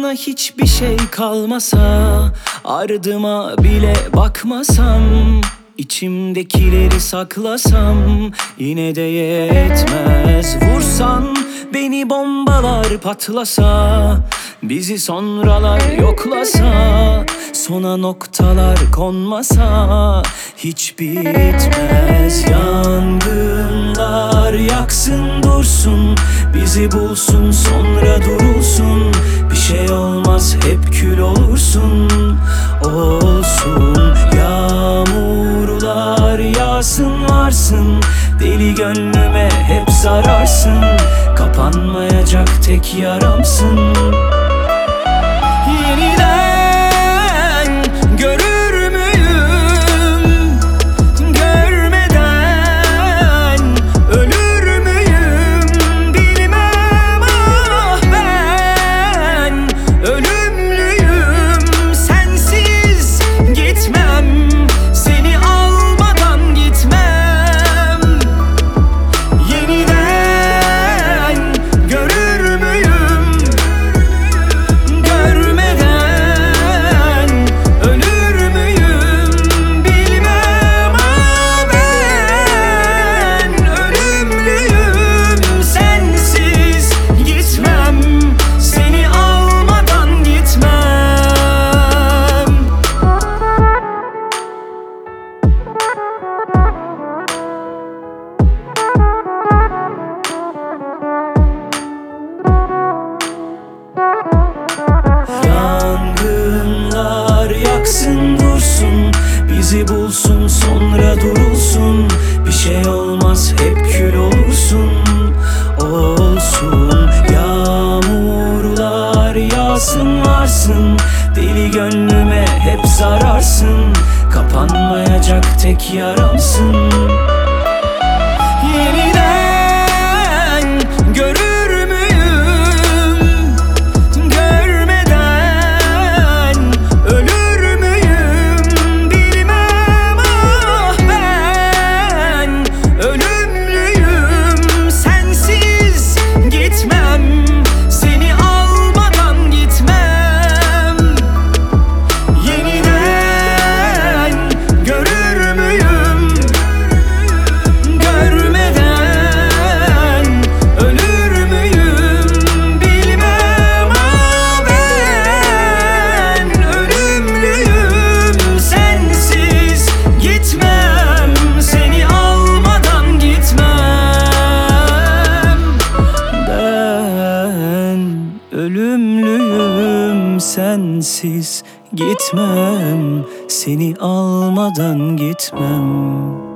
bana hiçbir şey kalmasa, ardıma bile bakmasam, İçimdekileri saklasam yine de yetmez. Vursan beni, bombalar patlasa, bizi sonralar yoklasa, sona noktalar konmasa hiç bitmez. Yangınlar yaksın dursun, bizi bulsun sonra durulsun. Bir şey olmaz, hep kül olursun. Olsun yağmurlar yağsın varsın, deli gönlüme hep zararsın. Kapanmayacak tek yaramsın. Yeniden görür müyüm? Görmeden ölür müyüm? Bilmem, ah ben ölümlüyüm. Sensiz gitmem, seni almadan gitmem. Yeniden görür müyüm? Görmeden ölür müyüm? Bilmem, ah ben ölümlüyüm. Sensiz gitmem, seni almadan gitmem. Yangınlar yaksın dursun, bizi bulsun sonra durulsun. Bir şey olmaz, hep kül olursun. Olsun yağmurlar yağsın varsın, deli gönlüme hep zararsın. Kapanmayacak tek yaramsın. Yeniden görür müyüm? Görmeden ölür müyüm? Bilmem, ah ben ölümlüyüm. Sensiz gitmem, seni almadan gitmem. Yeniden görür müyüm? Görmeden ölür müyüm? Bilmem, ah ben ölümlüyüm. Sensiz gitmem, seni almadan gitmem. Ben ölümlüyüm, sensiz gitmem, seni almadan gitmem.